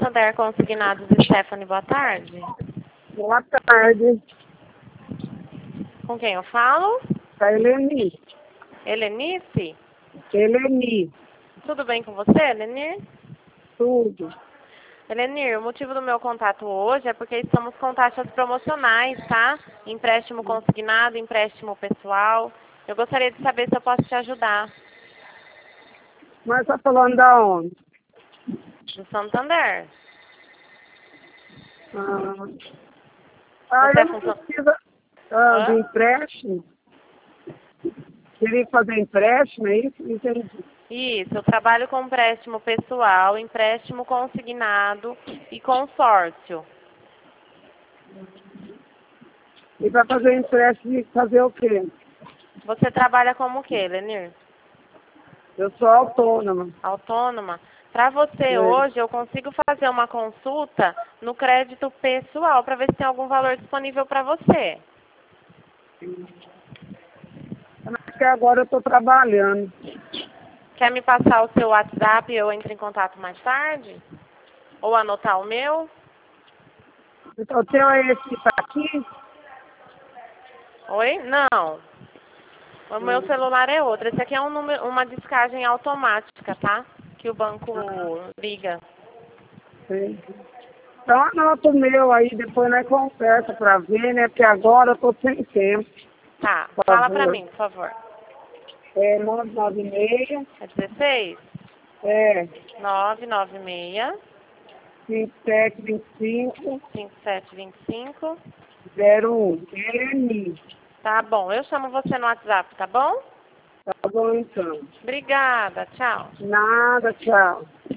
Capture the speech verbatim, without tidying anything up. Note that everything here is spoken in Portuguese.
Santander Consignados, Stephanie, boa tarde. Boa tarde. Com quem eu falo? A Eleni. Helenice? Eleni. Tudo bem com você, Helenir? Tudo. Helenir, o motivo do meu contato hoje é porque estamos com taxas promocionais, tá? Empréstimo consignado, empréstimo pessoal. Eu gostaria de saber se eu posso te ajudar. Mas tá falando da onde? Do Santander. Ah, ah Você é eu não funcio- preciso ah, Hã? de empréstimo. Queria fazer empréstimo, é isso? Entendi. Isso, eu trabalho com empréstimo pessoal, empréstimo consignado e consórcio. E para fazer empréstimo, fazer o quê? Você trabalha como o quê, Lenir? Eu sou autônoma. Autônoma? Para você É. hoje, eu consigo fazer uma consulta no crédito pessoal para ver se tem algum valor disponível para você. Porque agora eu estou trabalhando. Quer me passar o seu WhatsApp e eu entro em contato mais tarde? Ou anotar o meu? Então, o teu é esse que está aqui? Oi? Não. O meu celular é outro. Esse aqui é um número, uma descagem automática, tá? Que o banco liga. Sim. Então anota o meu aí, depois nós conversa para ver, né? Porque agora eu estou sem tempo. Tá. Por Fala pra favor. mim, por favor. É nove nove seis, É dezesseis? é nove nove seis, cinco sete dois cinco, cinco sete dois cinco. zero um. Eleni. Tá bom. Eu chamo você no WhatsApp, tá bom? Tá bom então. Obrigada. Tchau. Nada, tchau.